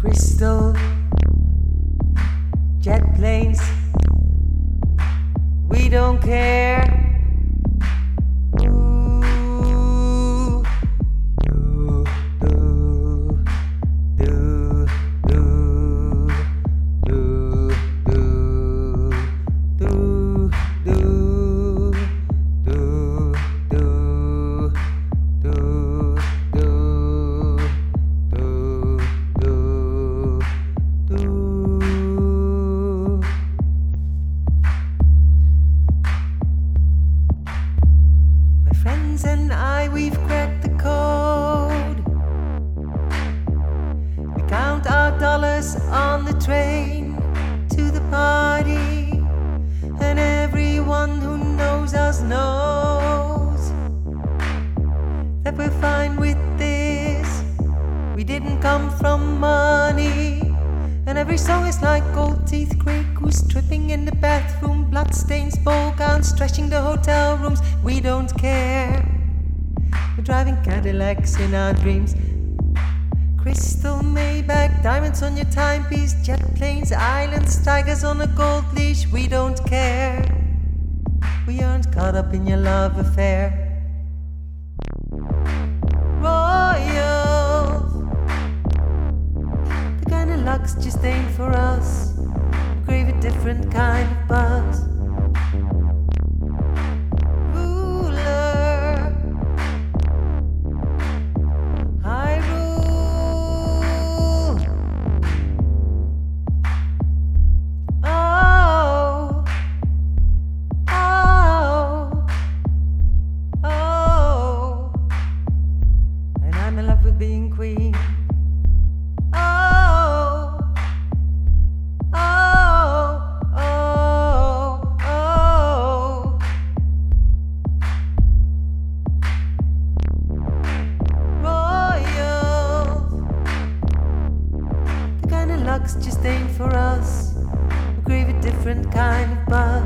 Crystal jet planes, we don't care. Ooh, do, do, do, do, do, do, do, do, do, do, do, and I, we've cracked the code. We count our dollars on the train to the party, and everyone who knows us knows that we're fine with this. We didn't come from money, and every song is like gold teeth, Grey Goose tripping in the bathroom, bloodstains, ball gowns, trashing the hotel rooms. We don't care. We're driving Cadillacs in our dreams. Crystal Maybach, diamonds on your timepiece, jet planes, islands, tigers on a gold leash. We don't care. We aren't caught up in your love affair. Royals, the kind of luck's just ain't for us. We crave a different kind of buzz. Being queen. Oh, oh, oh, oh. Royals, the kind of luck's just ain't for us. We crave a different kind of buzz.